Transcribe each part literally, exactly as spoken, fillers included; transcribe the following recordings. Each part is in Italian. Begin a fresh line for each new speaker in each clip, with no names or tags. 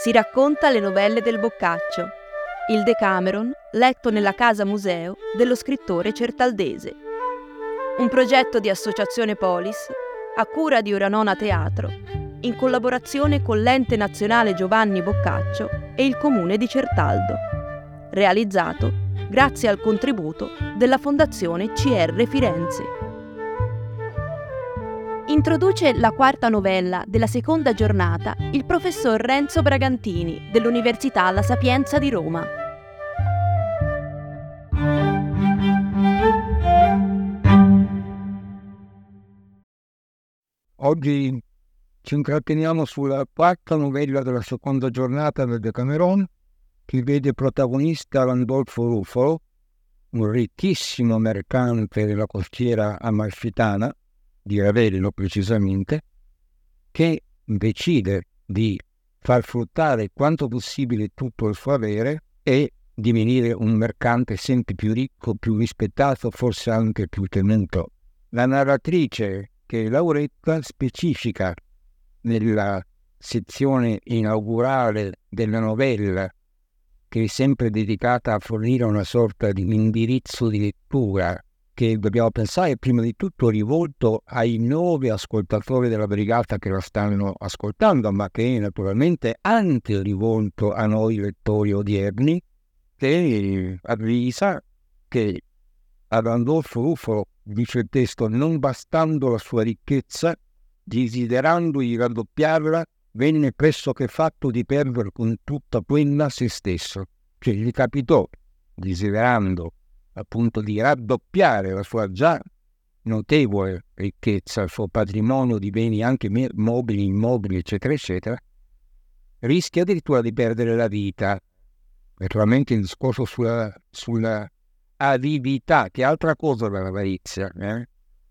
Si racconta le novelle del Boccaccio, il Decameron letto nella casa museo dello scrittore certaldese. Un progetto di Associazione Polis a cura di Oranona Teatro, in collaborazione con l'Ente Nazionale Giovanni Boccaccio e il Comune di Certaldo. Realizzato grazie al contributo della Fondazione C R Firenze. Introduce la quarta novella della seconda giornata il professor Renzo Bragantini dell'Università La Sapienza di Roma.
Oggi ci intratteniamo sulla quarta novella della seconda giornata del Decameron, che vede protagonista Landolfo Ruffolo, un ricchissimo mercante della costiera amalfitana, di Ravello precisamente, che decide di far fruttare quanto possibile tutto il suo avere e divenire un mercante sempre più ricco, più rispettato, forse anche più temuto. La narratrice, che è Lauretta, specifica nella sezione inaugurale della novella, che è sempre dedicata a fornire una sorta di indirizzo di lettura che dobbiamo pensare prima di tutto rivolto ai nuovi ascoltatori della brigata che la stanno ascoltando, ma che è naturalmente anche rivolto a noi lettori odierni, che avvisa che a Landolfo Ruffolo, dice il testo, non bastando la sua ricchezza, desiderando di raddoppiarla, venne pressoché fatto di perdere con tutta quella se stesso. Cioè gli capitò, desiderando appunto di raddoppiare la sua già notevole ricchezza, il suo patrimonio di beni anche mobili, immobili, eccetera, eccetera, rischia addirittura di perdere la vita. Naturalmente il discorso sulla, sulla avidità, che è altra cosa dall'avarizia, eh?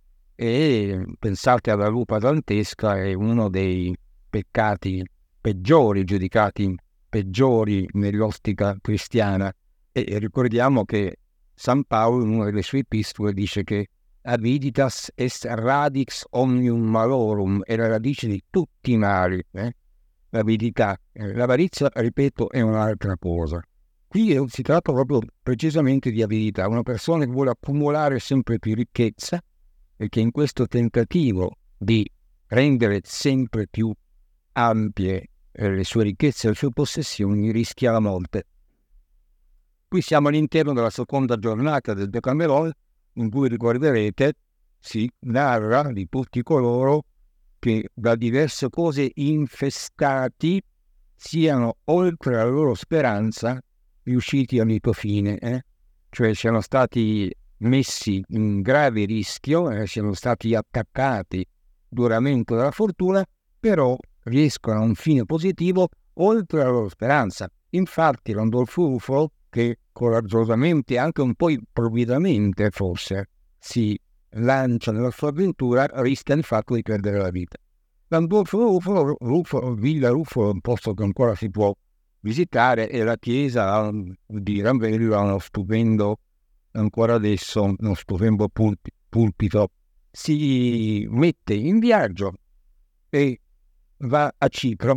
E pensate alla lupa dantesca, è uno dei peccati peggiori, giudicati peggiori nell'ottica cristiana, e ricordiamo che San Paolo in una delle sue epistole dice che aviditas est radix omnium malorum, è la radice di tutti i mali, eh? L'avidità, eh, l'avarizia, ripeto, è un'altra cosa. Qui si tratta proprio precisamente di avidità, una persona che vuole accumulare sempre più ricchezza e che in questo tentativo di rendere sempre più ampie eh, le sue ricchezze e le sue possessioni rischia la morte. Qui siamo all'interno della seconda giornata del Decameron, in cui ricorderete si narra di tutti coloro che da diverse cose infestati siano oltre la loro speranza riusciti a lieto fine, eh? Cioè siano stati messi in grave rischio, eh, siano stati attaccati duramente dalla fortuna, però riescono a un fine positivo oltre la loro speranza. Infatti Landolfo Ruffolo, che coraggiosamente, anche un po' improvvidamente forse, si lancia nella sua avventura, rischia il fatto di perdere la vita. Landolfo Ruffolo, Ruffolo, Villa Ruffolo, un posto che ancora si può visitare, e la chiesa di Ravello ha uno stupendo, ancora adesso, uno stupendo pulpito. Si mette in viaggio e va a Cipro,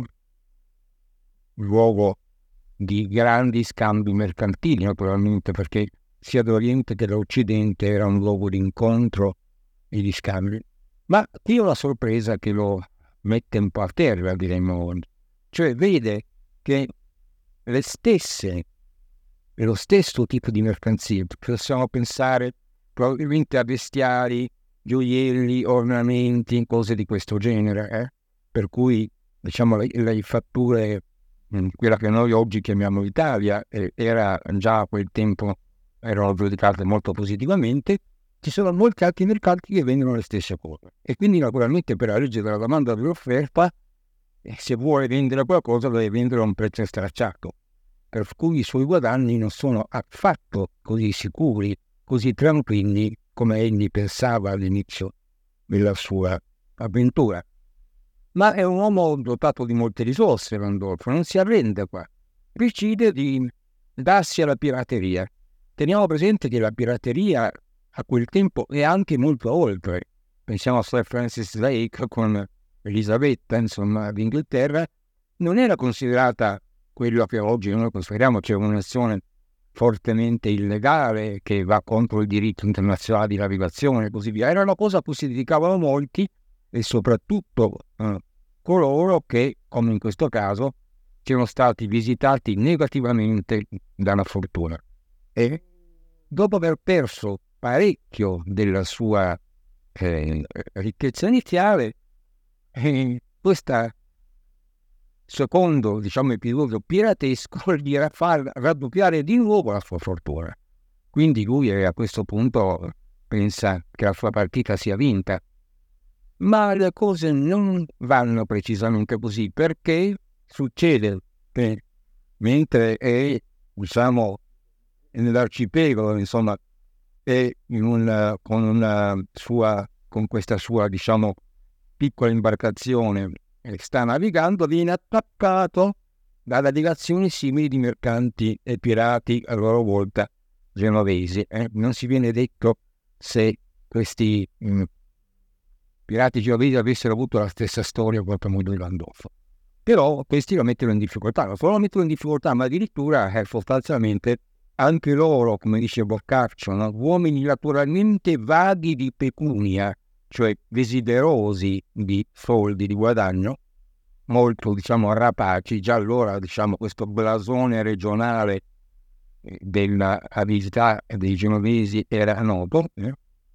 luogo di grandi scambi mercantili, naturalmente, perché sia d'Oriente che d'Occidente era un luogo di incontro e di scambi. Ma qui è una sorpresa che lo mette un po' a terra, diremmo, cioè vede che le stesse, lo stesso tipo di mercanzie, possiamo pensare probabilmente a vestiari, gioielli, ornamenti, cose di questo genere, eh? Per cui diciamo le, le fatture, quella che noi oggi chiamiamo Italia, eh, era già a quel tempo, erano giudicate molto positivamente. Ci sono molti altri mercati che vendono le stesse cose, e quindi naturalmente per la legge della domanda e dell'offerta, eh, se vuole vendere qualcosa deve vendere a un prezzo stracciato, per cui i suoi guadagni non sono affatto così sicuri, così tranquilli come egli pensava all'inizio della sua avventura. Ma è un uomo dotato di molte risorse, Landolfo, non si arrende qua, decide di darsi alla pirateria. Teniamo presente che la pirateria a quel tempo è anche molto oltre. Pensiamo a Sir Francis Drake con Elisabetta, insomma, d'Inghilterra, non era considerata quello che oggi noi consideriamo c'è un'azione fortemente illegale che va contro il diritto internazionale di navigazione e così via. Era una cosa a cui si dedicavano molti e soprattutto eh, coloro che, come in questo caso, siano stati visitati negativamente dalla fortuna. E dopo aver perso parecchio della sua eh, ricchezza iniziale, eh, questa secondo, diciamo, episodio piratesco vuol dire far raddoppiare di nuovo la sua fortuna. Quindi lui a questo punto pensa che la sua partita sia vinta. Ma le cose non vanno precisamente così, perché succede che mentre è, diciamo, nell'arcipelago, insomma, è in una, con una sua, con questa sua, diciamo, piccola imbarcazione e sta navigando, viene attaccato da navigazioni simili di mercanti e pirati a loro volta genovesi. Eh? Non si viene detto se questi mh, pirati genovesi avessero avuto la stessa storia col Tramundo di Landolfo. Però questi lo mettono in difficoltà, non solo lo mettono in difficoltà, ma addirittura eh, sostanzialmente anche loro, come dice Boccaccio, no? Uomini naturalmente vaghi di pecunia, cioè desiderosi di soldi, di guadagno, molto, diciamo, rapaci. Già allora, diciamo, questo blasone regionale della abilità dei genovesi era noto, eh?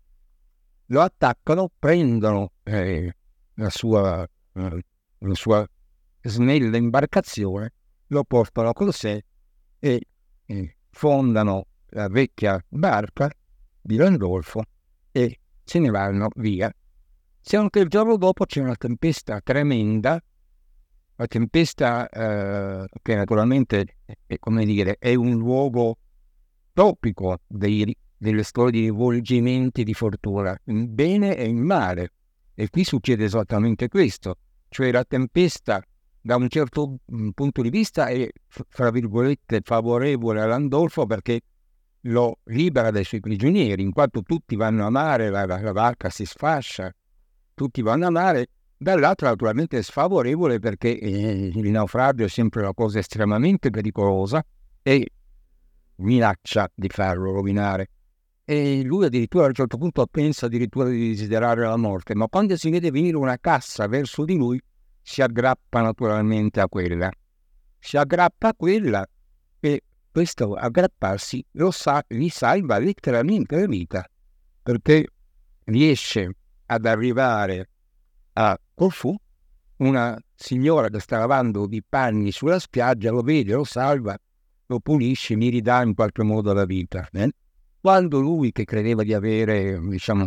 Lo attaccano, prendono eh, la sua eh, la sua snella imbarcazione, lo portano con sé e eh, fondano la vecchia barca di Landolfo e se ne vanno via. Se anche il giorno dopo c'è una tempesta tremenda, la tempesta eh, che naturalmente è, come dire, è un luogo topico dei, delle storie di rivolgimenti di fortuna, in bene e in male. E qui succede esattamente questo, cioè la tempesta da un certo punto di vista è, fra virgolette, favorevole a Landolfo perché lo libera dai suoi prigionieri, in quanto tutti vanno a mare, la, la, la barca si sfascia, tutti vanno a mare. Dall'altro naturalmente è sfavorevole perché eh, il naufragio è sempre una cosa estremamente pericolosa e minaccia di farlo rovinare. E lui addirittura a un certo punto pensa addirittura di desiderare la morte, ma quando si vede venire una cassa verso di lui si aggrappa naturalmente a quella. Si aggrappa a quella e questo aggrapparsi lo sa, gli salva letteralmente la vita, perché riesce ad arrivare a Corfù, una signora che sta lavando i panni sulla spiaggia lo vede, lo salva, lo pulisce, mi ridà in qualche modo la vita. Eh? Quando lui, che credeva di avere, diciamo,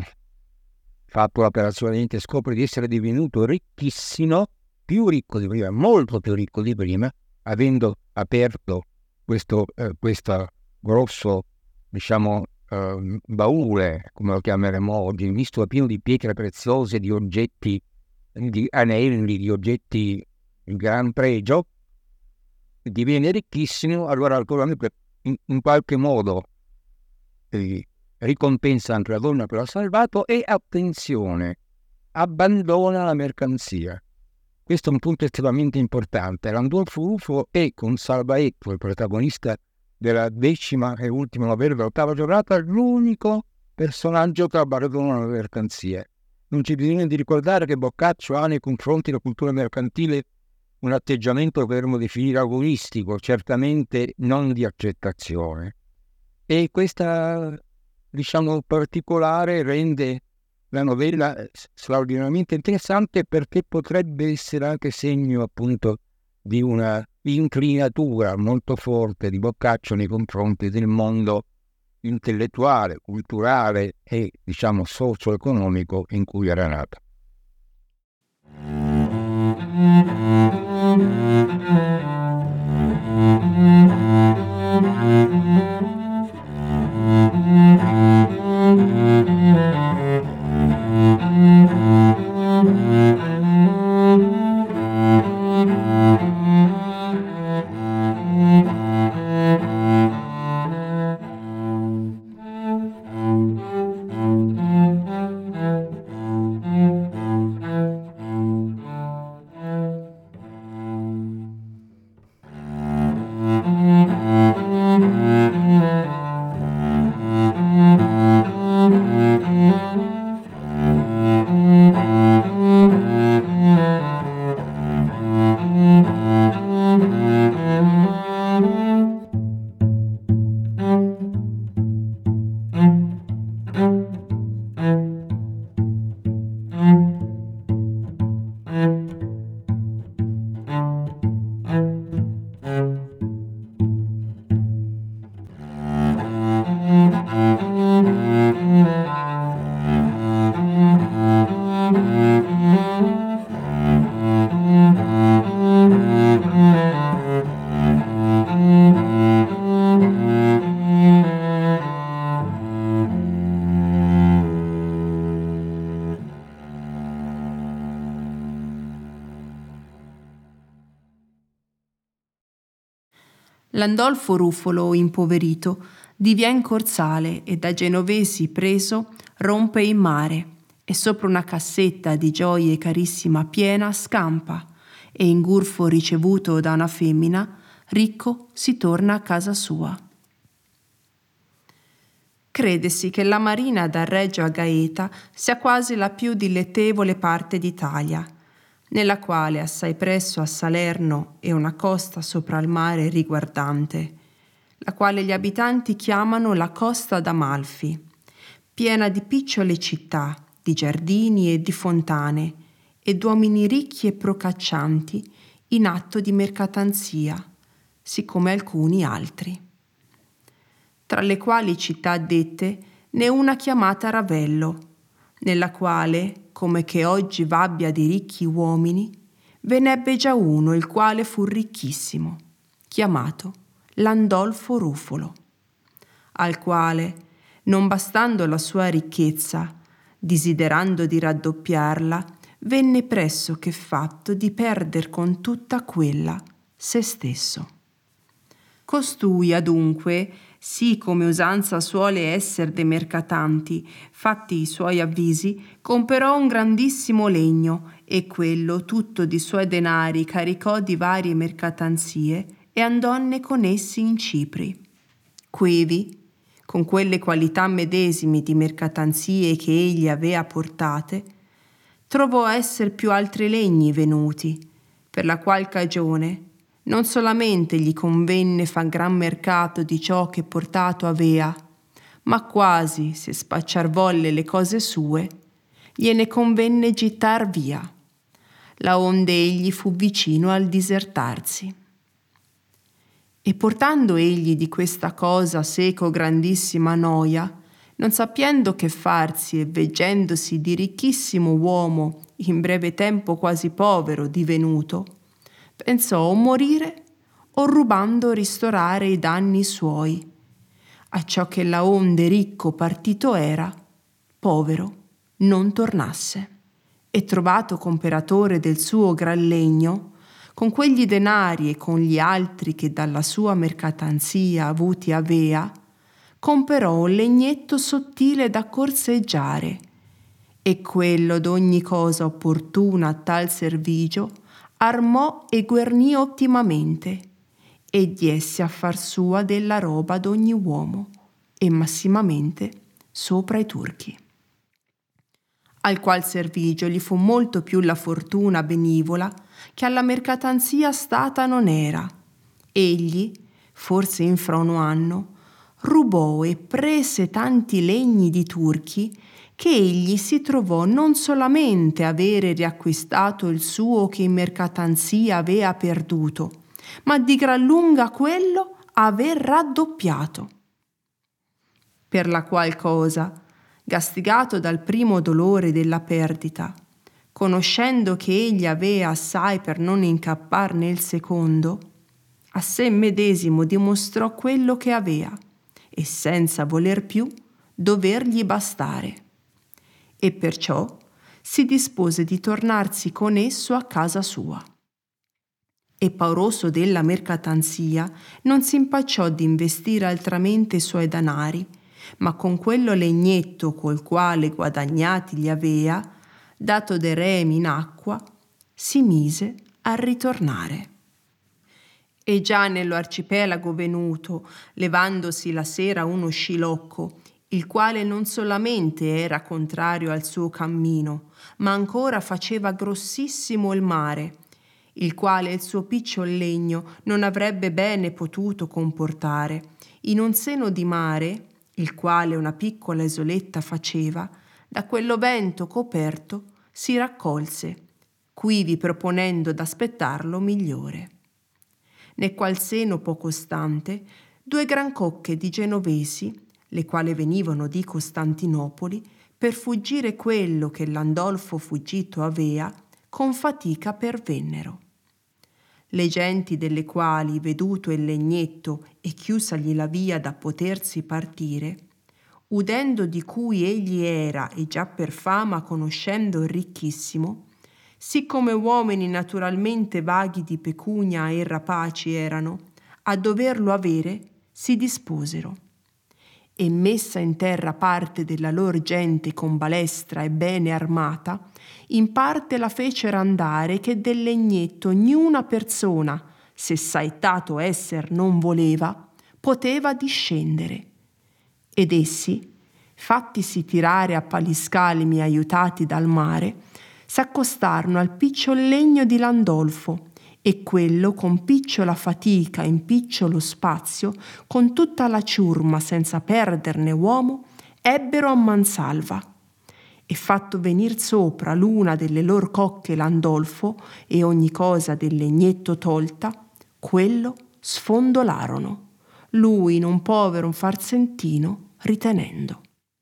fatto l'operazione, scopre di essere divenuto ricchissimo, più ricco di prima, molto più ricco di prima, avendo aperto questo, eh, questo grosso, diciamo, eh, baule, come lo chiameremo oggi, visto pieno di pietre preziose, di oggetti, di anelli, di oggetti di gran pregio, diviene ricchissimo. Allora in, in qualche modo eh, ricompensa anche la donna che l'ha salvato e, attenzione, abbandona la mercanzia. Questo è un punto estremamente importante. Landolfo Ruffo è, con Salvaetto, il protagonista della decima e ultima novella dell'ottava giornata, l'unico personaggio che abbandona la mercanzia. Non c'è bisogno di ricordare che Boccaccio ha nei confronti della cultura mercantile un atteggiamento che potremmo definire agonistico, certamente non di accettazione. E questa, diciamo, particolare rende la novella straordinariamente interessante perché potrebbe essere anche segno, appunto, di una inclinatura molto forte di Boccaccio nei confronti del mondo intellettuale, culturale e, diciamo, socio-economico in cui era nato.
Landolfo Ruffolo, impoverito, divien corsale e da genovesi preso rompe in mare e sopra una cassetta di gioie carissima piena scampa e in gurfo ricevuto da una femmina ricco si torna a casa sua. Credesi che la marina da Reggio a Gaeta sia quasi la più dilettevole parte d'Italia, nella quale assai presso a Salerno è una costa sopra il mare riguardante, la quale gli abitanti chiamano la Costa d'Amalfi, piena di picciole città, di giardini e di fontane, e d'uomini ricchi e procaccianti in atto di mercatanzia, siccome alcuni altri. Tra le quali città dette n'è una chiamata Ravello, nella quale, come che oggi vabbia di ricchi uomini, ve n'ebbe già uno il quale fu ricchissimo, chiamato Landolfo Ruffolo, al quale, non bastando la sua ricchezza, desiderando di raddoppiarla, venne presso che fatto di perder con tutta quella se stesso. Costui adunque, sì come usanza suole esser de mercatanti, fatti i suoi avvisi, comperò un grandissimo legno e quello tutto di suoi denari caricò di varie mercatanzie e andonne con essi in Cipri. Quivi, con quelle qualità medesime di mercatanzie che egli avea portate, trovò esser più altri legni venuti, per la qual cagione non solamente gli convenne fa gran mercato di ciò che portato avea, ma quasi, se spacciar volle le cose sue, gliene convenne gittar via, la onde egli fu vicino al disertarsi. E portando egli di questa cosa seco grandissima noia, non sappiendo che farsi e veggendosi di ricchissimo uomo in breve tempo quasi povero divenuto, pensò o morire o rubando ristorare i danni suoi, acciò che la onde ricco partito era, povero non tornasse. E trovato comperatore del suo gran legno, con quegli denari e con gli altri che dalla sua mercatanzia avuti avea, comperò un legnetto sottile da corseggiare, e quello d'ogni cosa opportuna a tal servigio armò e guernì ottimamente, e diese a far sua della roba d'ogni uomo, e massimamente sopra i turchi. Al qual servigio gli fu molto più la fortuna benivola che alla mercatanzia stata non era. Egli, forse infra un anno, rubò e prese tanti legni di turchi che egli si trovò non solamente avere riacquistato il suo che in mercatanzia avea perduto, ma di gran lunga quello aver raddoppiato. Per la qual cosa, gastigato dal primo dolore della perdita, conoscendo che egli avea assai per non incappar nel secondo, a sé medesimo dimostrò quello che avea, e senza voler più dovergli bastare. E perciò si dispose di tornarsi con esso a casa sua. E pauroso della mercatanzia non si impacciò di investire altramente i suoi danari, ma con quello legnetto col quale guadagnati gli avea, dato de remi in acqua, si mise a ritornare. E già nello arcipelago venuto, levandosi la sera uno scilocco, il quale non solamente era contrario al suo cammino, ma ancora faceva grossissimo il mare, il quale il suo picciol legno non avrebbe bene potuto comportare, in un seno di mare, il quale una piccola isoletta faceva, da quello vento coperto si raccolse, quivi proponendo d'aspettarlo migliore. Nel qual seno poco stante, due gran cocche di genovesi, le quali venivano di Costantinopoli, per fuggire quello che Landolfo fuggito avea, con fatica pervennero. Le genti delle quali, veduto il legnetto e chiusagli la via da potersi partire, udendo di cui egli era e già per fama conoscendo il ricchissimo, siccome uomini naturalmente vaghi di pecunia e rapaci erano, a doverlo avere, si disposero. E messa in terra parte della lor gente con balestra e bene armata, in parte la fecero andare che del legnetto niuna persona, se saettato esser non voleva, poteva discendere. Ed essi, fattisi tirare a paliscalmi aiutati dal mare, s'accostarono al picciol legno di Landolfo, e quello con picciola fatica in picciolo spazio, con tutta la ciurma senza perderne uomo, ebbero a mansalva. E fatto venir sopra l'una delle lor cocche Landolfo e ogni cosa del legnetto tolta, quello sfondolarono, lui in un povero farsentino ritenendo.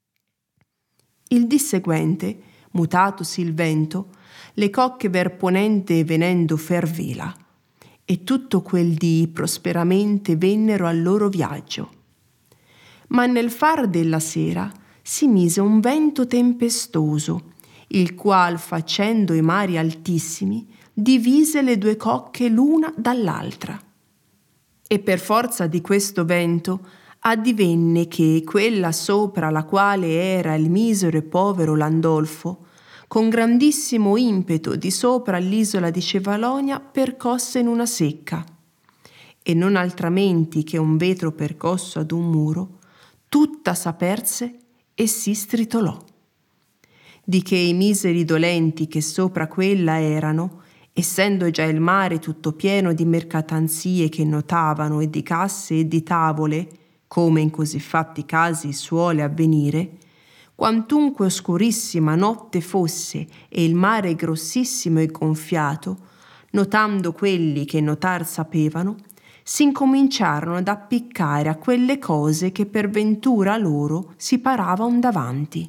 Il dì seguente, mutatosi il vento, le cocche verponente venendo fervila, e tutto quel dì prosperamente vennero al loro viaggio. Ma nel far della sera si mise un vento tempestoso, il qual facendo i mari altissimi divise le due cocche l'una dall'altra. E per forza di questo vento addivenne che quella sopra la quale era il misero e povero Landolfo, con grandissimo impeto di sopra l'isola di Cefalonia percosse in una secca, e non altramenti che un vetro percosso ad un muro, tutta s'aperse e si stritolò. Di che i miseri dolenti che sopra quella erano, essendo già il mare tutto pieno di mercatanzie che notavano e di casse e di tavole, come in così fatti casi suole avvenire, quantunque oscurissima notte fosse e il mare grossissimo e gonfiato, notando quelli che notar sapevano, si incominciarono ad appiccare a quelle cose che per ventura loro si paravan davanti.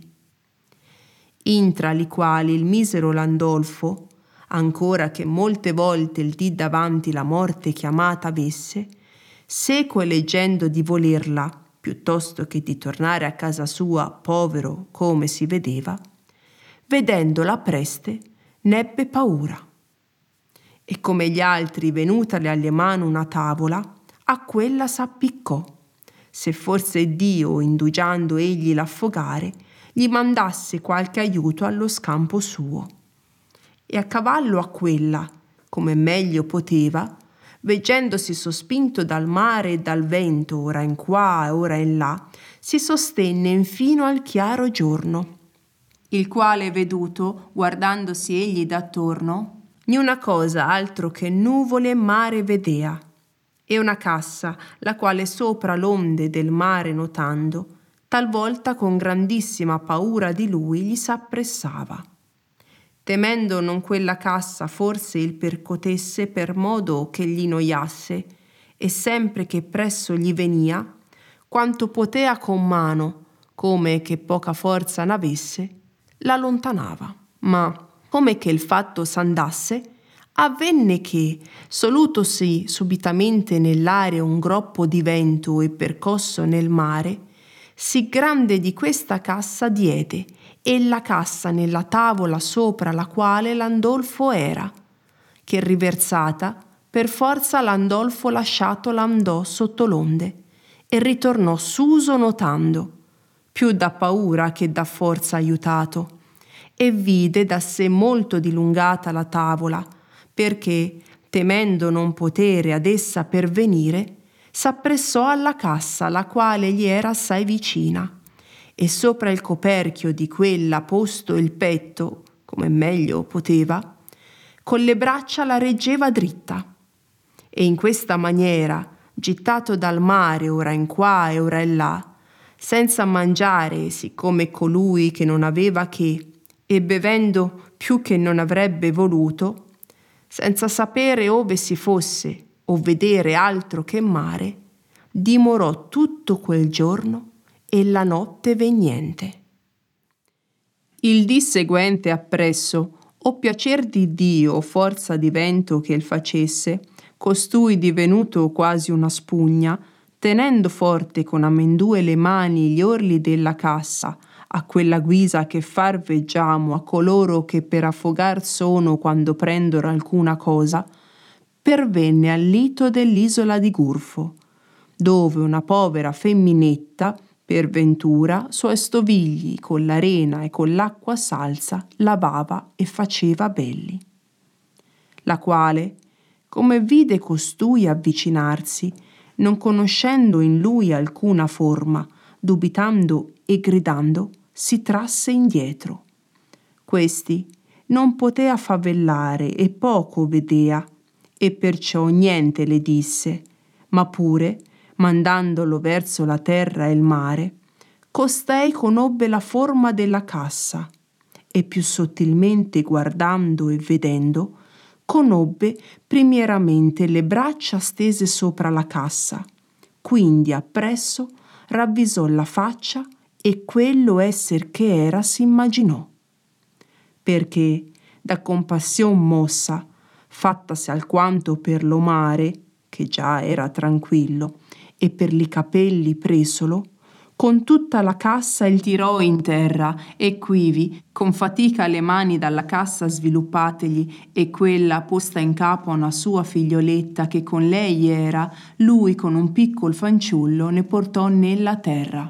Intra li quali il misero Landolfo, ancora che molte volte il dì davanti la morte chiamata avesse, seco eleggendo di volerla, piuttosto che di tornare a casa sua povero come si vedeva, vedendola preste n'ebbe paura. E come gli altri venutale alle mani una tavola, a quella s'appiccò, se forse Dio, indugiando egli l'affogare, gli mandasse qualche aiuto allo scampo suo. E a cavallo a quella, come meglio poteva, veggendosi sospinto dal mare e dal vento, ora in qua e ora in là, si sostenne infino al chiaro giorno, il quale veduto, guardandosi egli d'attorno, niuna cosa altro che nuvole e mare vedea, e una cassa, la quale sopra l'onde del mare notando, talvolta con grandissima paura di lui gli s'appressava. Temendo non quella cassa forse il percotesse per modo che gli noiasse, e sempre che presso gli venia, quanto potea con mano, come che poca forza n'avesse, la lontanava. Ma come che il fatto s'andasse, avvenne che, solutosi subitamente nell'aria un groppo di vento e percosso nel mare, sì grande di questa cassa diede, e la cassa nella tavola sopra la quale Landolfo era, che riversata per forza Landolfo lasciato l'andò sotto l'onde e ritornò suso notando, più da paura che da forza aiutato, e vide da sé molto dilungata la tavola, perché, temendo non potere ad essa pervenire, s'appressò alla cassa, la quale gli era assai vicina, e sopra il coperchio di quella posto il petto, come meglio poteva, con le braccia la reggeva dritta, e in questa maniera, gittato dal mare ora in qua e ora in là, senza mangiare, siccome colui che non aveva che, e bevendo più che non avrebbe voluto, senza sapere ove si fosse o vedere altro che mare, dimorò tutto quel giorno e la notte vegnente. Il dì seguente appresso, o piacer di Dio o forza di vento che il facesse, costui divenuto quasi una spugna, tenendo forte con amendue le mani gli orli della cassa, a quella guisa che far veggiamo a coloro che per affogar sono quando prendono alcuna cosa, pervenne al lito dell'isola di Gurfo, dove una povera femminetta, per ventura, suoi stovigli con l'arena e con l'acqua salsa lavava e faceva belli. La quale, come vide costui avvicinarsi, non conoscendo in lui alcuna forma, dubitando e gridando, si trasse indietro. Questi non potea favellare e poco vedea, e perciò niente le disse, ma pure, mandandolo verso la terra e il mare, costei conobbe la forma della cassa, e più sottilmente guardando e vedendo, conobbe primieramente le braccia stese sopra la cassa, quindi appresso ravvisò la faccia e quello esser che era s'immaginò. Perché, da compassion mossa, fattasi alquanto per lo mare, che già era tranquillo, e per li capelli presolo, con tutta la cassa il tirò in terra e quivi, con fatica le mani dalla cassa sviluppategli e quella posta in capo a una sua figlioletta che con lei era, lui con un piccol fanciullo ne portò nella terra.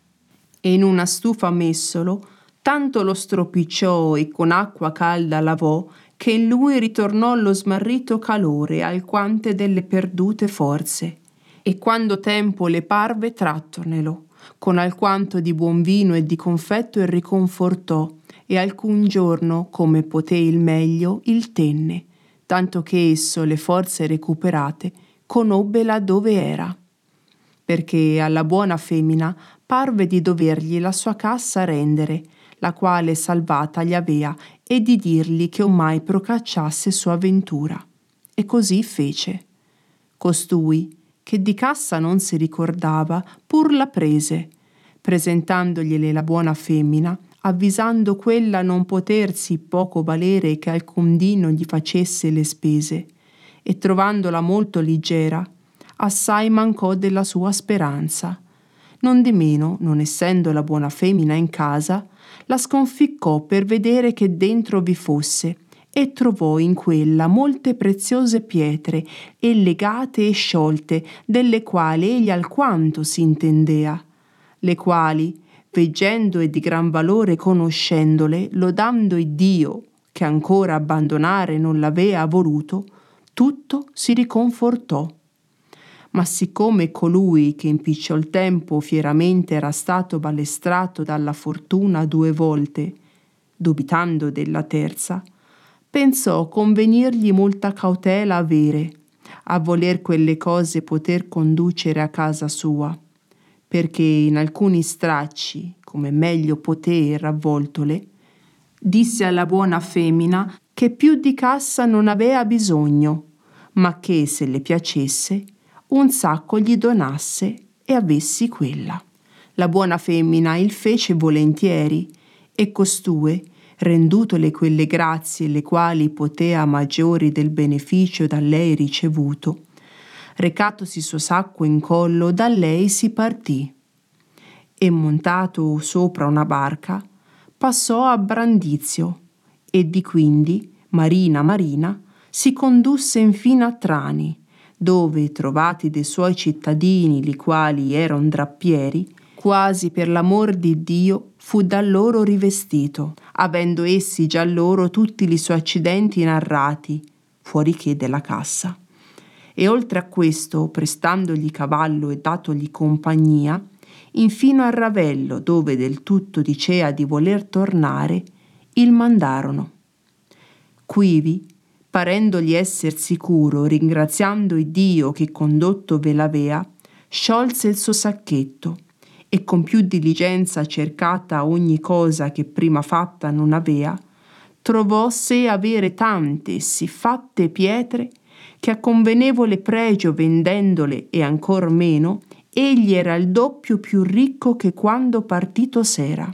E in una stufa messolo, tanto lo stropicciò e con acqua calda lavò, che in lui ritornò lo smarrito calore alquante delle perdute forze. E quando tempo le parve trattonelo, con alquanto di buon vino e di confetto il riconfortò, e alcun giorno, come poté il meglio, il tenne, tanto che esso, le forze recuperate, conobbe là dove era. Perché alla buona femmina parve di dovergli la sua cassa rendere, la quale salvata gli avea, e di dirgli che ormai procacciasse sua ventura. E così fece. Costui, che di cassa non si ricordava, pur la prese, presentandogliele la buona femmina, avvisando quella non potersi poco valere che alcun dì non gli facesse le spese, e trovandola molto leggera, assai mancò della sua speranza. Nondimeno, non essendo la buona femmina in casa, la sconficcò per vedere che dentro vi fosse, e trovò in quella molte preziose pietre, e legate e sciolte, delle quali egli alquanto si intendea, le quali, veggendo e di gran valore conoscendole, lodando Iddio, che ancora abbandonare non l'avea voluto, tutto si riconfortò. Ma siccome colui che in picciol tempo fieramente era stato balestrato dalla fortuna due volte, dubitando della terza, pensò convenirgli molta cautela avere, a voler quelle cose poter conducere a casa sua, perché in alcuni stracci, come meglio poté ravvoltole, disse alla buona femmina che più di cassa non avea bisogno, ma che se le piacesse un sacco gli donasse e avessi quella. La buona femmina il fece volentieri, e costue, rendutole quelle grazie le quali potea maggiori del beneficio da lei ricevuto, recatosi suo sacco in collo, da lei si partì, e montato sopra una barca passò a Brandizio, e di quindi, marina marina, si condusse infine a Trani, dove, trovati de suoi cittadini, li quali eran drappieri, quasi per l'amor di Dio fu da loro rivestito, avendo essi già loro tutti li suoi accidenti narrati, fuori che della cassa. E oltre a questo, prestandogli cavallo e datogli compagnia, infino al Ravello, dove del tutto dicea di voler tornare, il mandarono. Quivi, parendogli esser sicuro, ringraziando Iddio che condotto ve l'avea, sciolse il suo sacchetto, e con più diligenza cercata ogni cosa che prima fatta non avea, trovò sé avere tante e sì fatte pietre, che a convenevole pregio vendendole e ancor meno, egli era il doppio più ricco che quando partito s'era.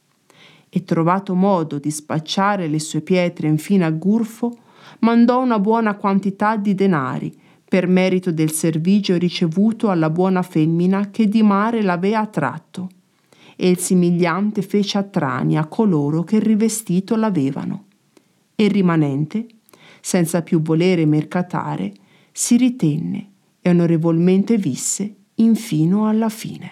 E trovato modo di spacciare le sue pietre infine a Gurfo, mandò una buona quantità di denari, per merito del servigio ricevuto alla buona femmina che di mare l'avea tratto, e il simigliante fece a Trani a coloro che rivestito l'avevano. E rimanente senza più volere mercatare, si ritenne e onorevolmente visse infino alla fine.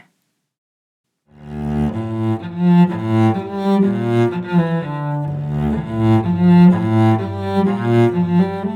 Thank you.